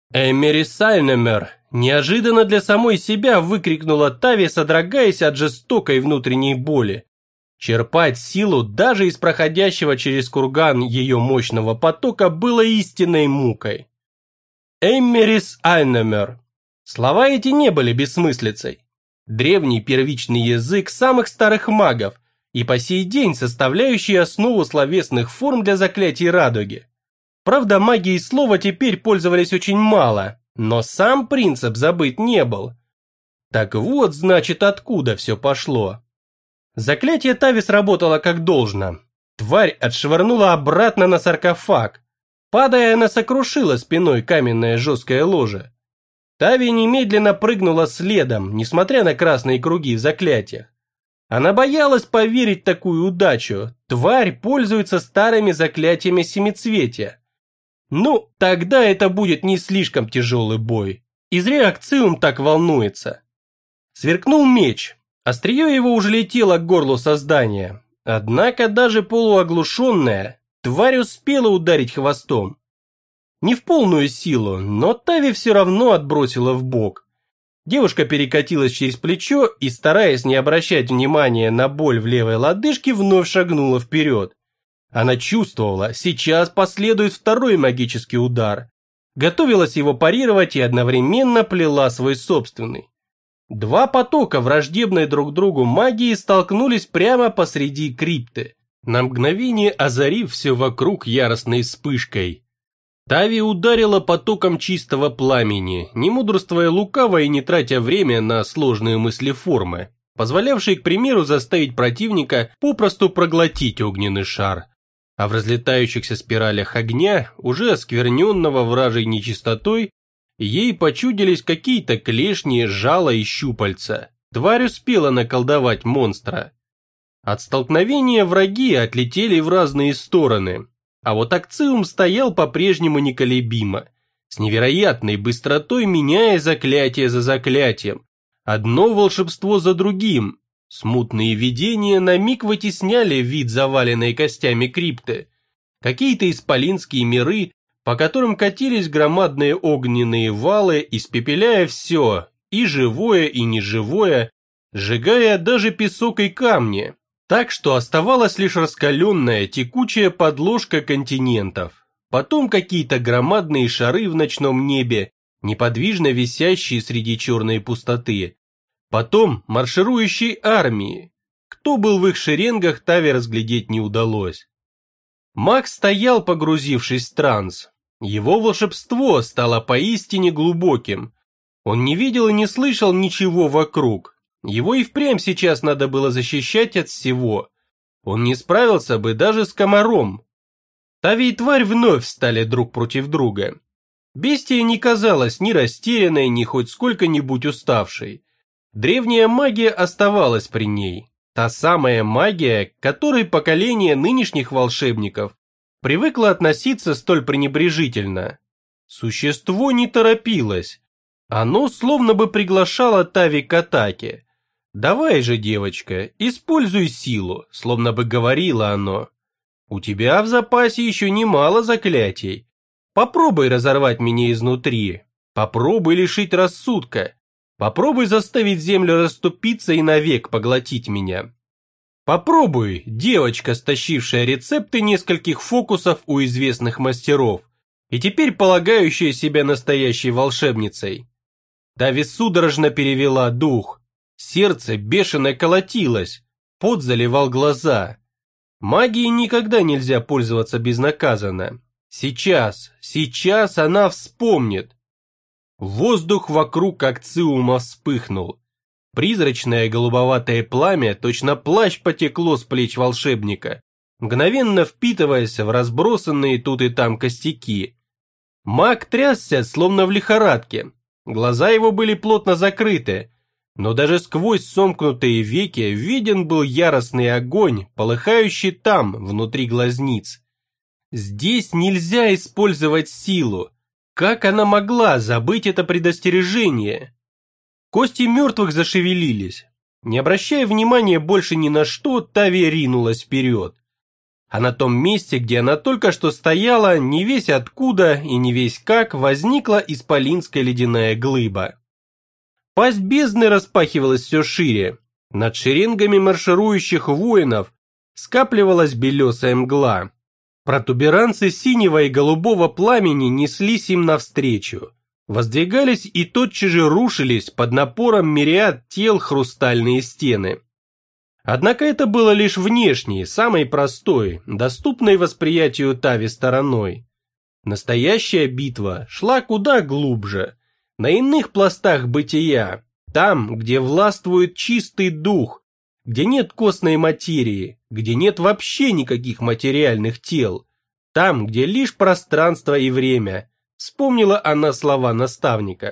«Эмери Сайнемер!» – неожиданно для самой себя выкрикнула Тави, содрогаясь от жестокой внутренней боли. Черпать силу даже из проходящего через курган ее мощного потока было истинной мукой. «Эмерис Айнемер». Слова эти не были бессмыслицей. Древний первичный язык самых старых магов и по сей день составляющий основу словесных форм для заклятий радуги. Правда, магией слова теперь пользовались очень мало, но сам принцип забыт не был. Так вот, значит, откуда все пошло. Заклятие Тави сработало как должно. Тварь отшвырнула обратно на саркофаг. Падая, она сокрушила спиной каменное жесткое ложе. Тави немедленно прыгнула следом, несмотря на красные круги в заклятиях. Она боялась поверить в такую удачу. Тварь пользуется старыми заклятиями семицветия. Ну, тогда это будет не слишком тяжелый бой. И зря Акциум так волнуется. Сверкнул меч. Острие его уже летело к горлу создания. Однако даже полуоглушенная, тварь успела ударить хвостом. Не в полную силу, но Тави все равно отбросила в бок. Девушка перекатилась через плечо и, стараясь не обращать внимания на боль в левой лодыжке, вновь шагнула вперед. Она чувствовала, сейчас последует второй магический удар. Готовилась его парировать и одновременно плела свой собственный. Два потока враждебной друг другу магии столкнулись прямо посреди крипты, на мгновение озарив все вокруг яростной вспышкой. Тави ударила потоком чистого пламени, не мудрствуя лукаво и не тратя время на сложные мыслеформы, позволявшие, к примеру, заставить противника попросту проглотить огненный шар. А в разлетающихся спиралях огня, уже оскверненного вражьей нечистотой, ей почудились какие-то клешни, жало и щупальца. Тварь успела наколдовать монстра. От столкновения враги отлетели в разные стороны, а вот Акциум стоял по-прежнему неколебимо, с невероятной быстротой меняя заклятие за заклятием, одно волшебство за другим. Смутные видения на миг вытесняли вид заваленной костями крипты, какие-то исполинские миры, по которым катились громадные огненные валы, испепеляя все, и живое, и неживое, сжигая даже песок и камни, так что оставалась лишь раскаленная текучая подложка континентов, потом какие-то громадные шары в ночном небе, неподвижно висящие среди черной пустоты, потом марширующие армии. Кто был в их шеренгах, Тави разглядеть не удалось. Маг стоял, погрузившись в транс. Его волшебство стало поистине глубоким. Он не видел и не слышал ничего вокруг. Его и впрямь сейчас надо было защищать от всего. Он не справился бы даже с комаром. Тави и тварь вновь стали друг против друга. Бестия не казалась ни растерянной, ни хоть сколько-нибудь уставшей. Древняя магия оставалась при ней. Та самая магия, к которой поколение нынешних волшебников привыкло относиться столь пренебрежительно. Существо не торопилось. Оно словно бы приглашало Тави к атаке. «Давай же, девочка, используй силу», словно бы говорило оно. «У тебя в запасе еще немало заклятий. Попробуй разорвать меня изнутри. Попробуй лишить рассудка. Попробуй заставить землю расступиться и навек поглотить меня. Попробуй, девочка, стащившая рецепты нескольких фокусов у известных мастеров и теперь полагающая себя настоящей волшебницей». Тави судорожно перевела дух. Сердце бешено колотилось, пот заливал глаза. Магией никогда нельзя пользоваться безнаказанно. Сейчас она вспомнит. Воздух вокруг Акциума вспыхнул. Призрачное голубоватое пламя, точно плащ, потекло с плеч волшебника, мгновенно впитываясь в разбросанные тут и там костяки. Маг трясся, словно в лихорадке. Глаза его были плотно закрыты, но даже сквозь сомкнутые веки виден был яростный огонь, полыхающий там, внутри глазниц. Здесь нельзя использовать силу. Как она могла забыть это предостережение? Кости мертвых зашевелились. Не обращая внимания больше ни на что, Тави ринулась вперед. а на том месте, где она только что стояла, не весь откуда и не весь как возникла исполинская ледяная глыба. Пасть бездны распахивалась все шире. Над шеренгами марширующих воинов скапливалась белесая мгла. Протуберанцы синего и голубого пламени неслись им навстречу. Воздвигались и тотчас же рушились под напором мириад тел хрустальные стены. Однако это было лишь внешней, самой простой, доступной восприятию Тави стороной. Настоящая битва шла куда глубже, на иных пластах бытия, там, где властвует чистый дух, где нет костной материи, где нет вообще никаких материальных тел, там, где лишь пространство и время, вспомнила она слова наставника.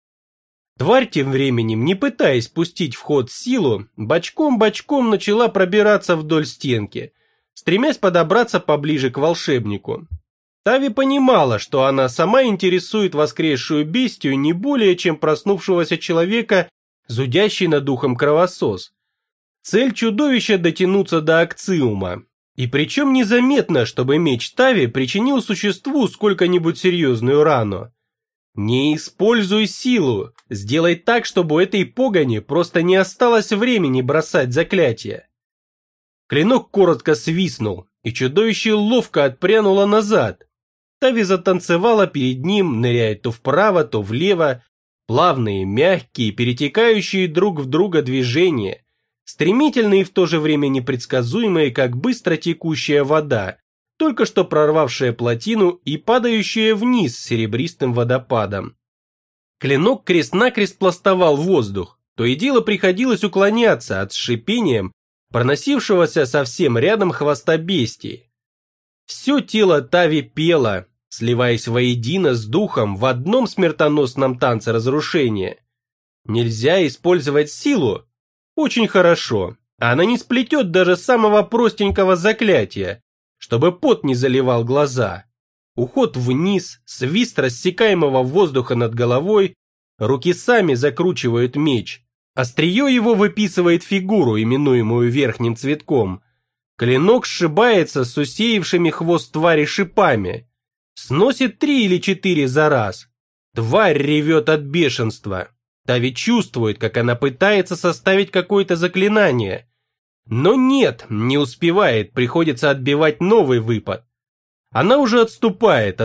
Тварь тем временем, не пытаясь пустить в ход силу, бочком-бочком начала пробираться вдоль стенки, стремясь подобраться поближе к волшебнику. Тави понимала, что она сама интересует воскресшую бестию не более, чем проснувшегося человека, зудящий над духом кровосос. Цель чудовища дотянуться до акциума, и причем незаметно, чтобы меч Тави причинил существу сколько-нибудь серьезную рану. Не используй силу, сделай так, чтобы у этой погони просто не осталось времени бросать заклятие. Клинок коротко свистнул, и чудовище ловко отпрянуло назад. Тави затанцевала перед ним, ныряя то вправо, то влево, плавные, мягкие, перетекающие друг в друга движения, стремительные и в то же время непредсказуемые, как быстро текущая вода, только что прорвавшая плотину и падающая вниз серебристым водопадом. Клинок крест-накрест пластовал воздух, то и дело приходилось уклоняться от с шипением проносившегося совсем рядом хвоста бестии. Все тело Тави пело, сливаясь воедино с духом в одном смертоносном танце разрушения. Нельзя использовать силу? Очень хорошо, она не сплетет даже самого простенького заклятия, чтобы пот не заливал глаза. Уход вниз, свист рассекаемого воздуха над головой, руки сами закручивают меч. Острие его выписывает фигуру, именуемую верхним цветком. Клинок сшибается с усеявшими хвост твари шипами. Сносит 3 или 4 за раз. Тварь ревет от бешенства. Тави чувствует, как она пытается составить какое-то заклинание. Но нет, не успевает, приходится отбивать новый выпад. Она уже отступает,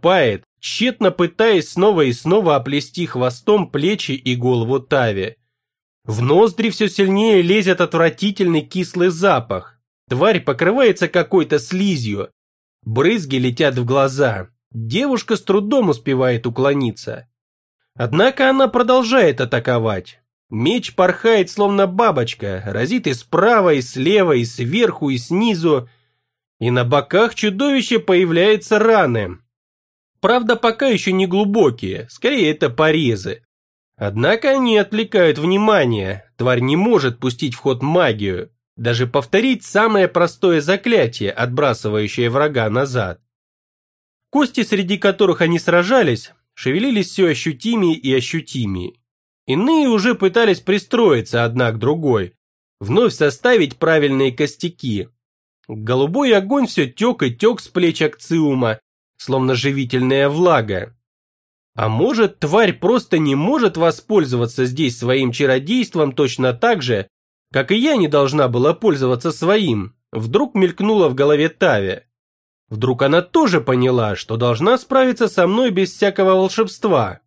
тщетно пытаясь снова и снова оплести хвостом плечи и голову Тави. В ноздри все сильнее лезет отвратительный кислый запах. Тварь покрывается какой-то слизью. Брызги летят в глаза. Девушка с трудом успевает уклониться. Однако она продолжает атаковать. Меч порхает, словно бабочка, разит и справа, и слева, и сверху, и снизу. И на боках чудовища появляются раны. Правда, пока еще не глубокие, скорее это порезы. Однако они отвлекают внимание, тварь не может пустить в ход магию, даже повторить самое простое заклятие, отбрасывающее врага назад. Кости, среди которых они сражались, шевелились все ощутимее и ощутимее. Иные уже пытались пристроиться одна к другой, вновь составить правильные костяки. Голубой огонь все тек и тек с плеч акциума, словно живительная влага. А может, тварь просто не может воспользоваться здесь своим чародейством точно так же, как и я не должна была пользоваться своим, вдруг мелькнуло в голове Тави. Вдруг она тоже поняла, что должна справиться со мной без всякого волшебства.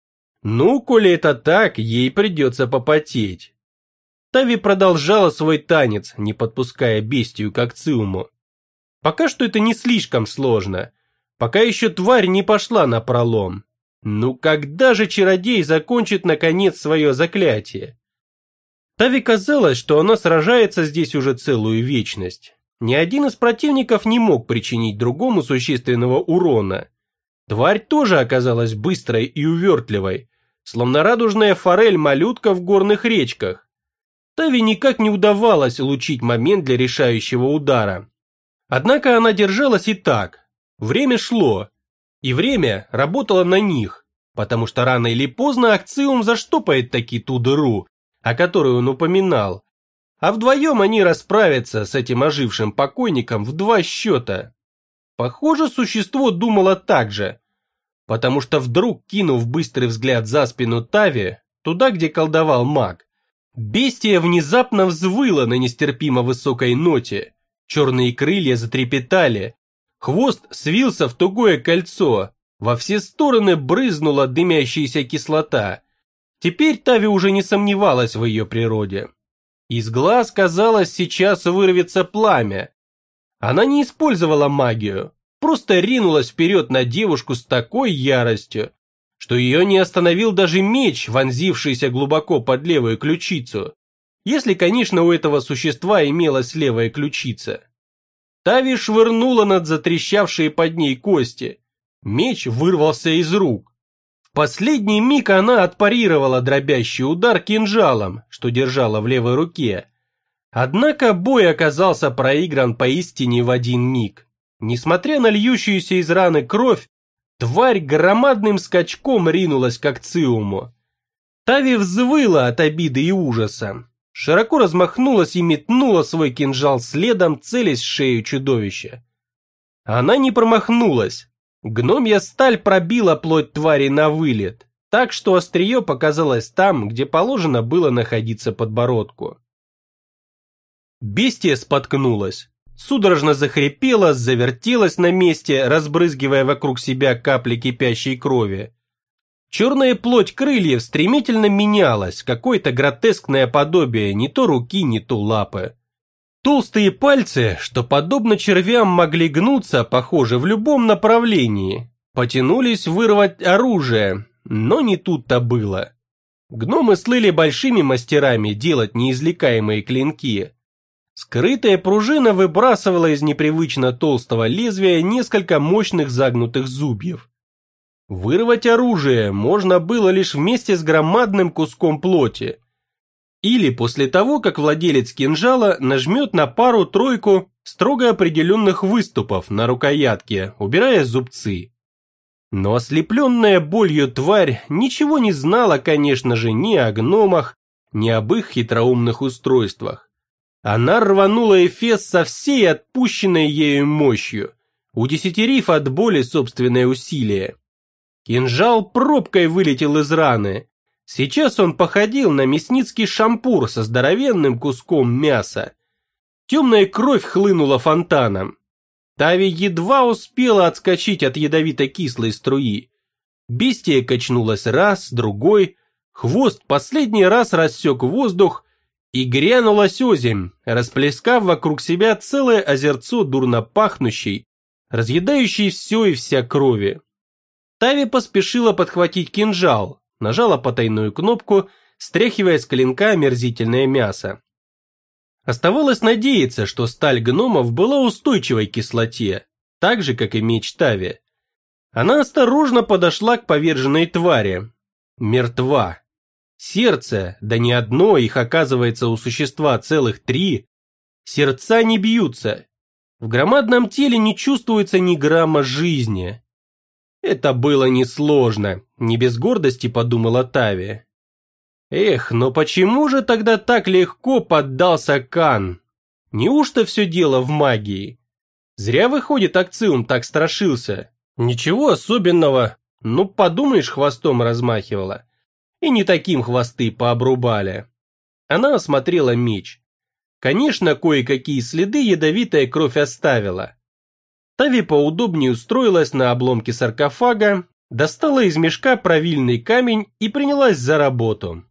Ну, коли это так, ей придется попотеть. Тави продолжала свой танец, не подпуская бестию к акциуму. Пока что это не слишком сложно, пока еще тварь не пошла напролом. Ну когда же чародей закончит наконец свое заклятие? Тави казалось, что она сражается здесь уже целую вечность. Ни один из противников не мог причинить другому существенного урона. Тварь тоже оказалась быстрой и увертливой, словно радужная форель-малютка в горных речках. Тави никак не удавалось улучшить момент для решающего удара. Однако она держалась и так. Время шло, и время работало на них, потому что рано или поздно акциум заштопает таки ту дыру, о которой он упоминал. а вдвоем они расправятся с этим ожившим покойником в 2 счета. Похоже, существо думало так же, потому что вдруг, кинув быстрый взгляд за спину Тави, туда, где колдовал маг, бестия внезапно взвыла на нестерпимо высокой ноте, черные крылья затрепетали, хвост свился в тугое кольцо, во все стороны брызнула дымящаяся кислота. Теперь Тави уже не сомневалась в ее природе. Из глаз, казалось, сейчас вырвется пламя. Она не использовала магию, просто ринулась вперед на девушку с такой яростью, что ее не остановил даже меч, вонзившийся глубоко под левую ключицу. Если, конечно, у этого существа имелась левая ключица. Тави швырнула над затрещавшие под ней кости. Меч вырвался из рук. В последний миг она отпарировала дробящий удар кинжалом, что держала в левой руке. Однако бой оказался проигран поистине в один миг. Несмотря на льющуюся из раны кровь, тварь громадным скачком ринулась к Акциуму. Тави взвыла от обиды и ужаса. Широко размахнулась и метнула свой кинжал следом, целясь в шею чудовища. Она не промахнулась. Гномья сталь пробила плоть твари на вылет, так что острие показалось там, где положено было находиться подбородку. Бестия споткнулась, судорожно захрипела, завертелась на месте, разбрызгивая вокруг себя капли кипящей крови. Черная плоть крыльев стремительно менялась в какое-то гротескное подобие не то руки, не то лапы. Толстые пальцы, что подобно червям могли гнуться, похоже, в любом направлении, потянулись вырвать оружие, но не тут-то было. Гномы слыли большими мастерами делать неизвлекаемые клинки. Скрытая пружина выбрасывала из непривычно толстого лезвия несколько мощных загнутых зубьев. Вырвать оружие можно было лишь вместе с громадным куском плоти. Или после того, как владелец кинжала нажмет на пару-тройку строго определенных выступов на рукоятке, убирая зубцы. Но ослепленная болью тварь ничего не знала, конечно же, ни о гномах, ни об их хитроумных устройствах. Она рванула эфес со всей отпущенной ею мощью, удесятерив от боли собственное усилие. Кинжал пробкой вылетел из раны. Сейчас он походил на мясницкий шампур со здоровенным куском мяса. Темная кровь хлынула фонтаном. Тави едва успела отскочить от ядовито-кислой струи. Бестия качнулась раз, другой, хвост последний раз рассек воздух и грянулась озимь, расплескав вокруг себя целое озерцо дурно пахнущей, разъедающей все и вся крови. Тави поспешила подхватить кинжал, нажала потайную кнопку, стряхивая с клинка омерзительное мясо. Оставалось надеяться, что сталь гномов была устойчивой к кислоте, так же, как и меч Тави. Она осторожно подошла к поверженной твари. Мертва. Сердце, да не одно, их оказывается у существа целых 3. Сердца не бьются. В громадном теле не чувствуется ни грамма жизни. Это было несложно, не без гордости подумала Тави. Эх, но почему же тогда так легко поддался Кан? Неужто все дело в магии? Зря, выходит, Акциум так страшился. Ничего особенного, ну подумаешь, хвостом размахивала. И не таким хвосты пообрубали. Она осмотрела меч. Конечно, кое-какие следы ядовитая кровь оставила. Тави поудобнее устроилась на обломке саркофага, достала из мешка правильный камень и принялась за работу.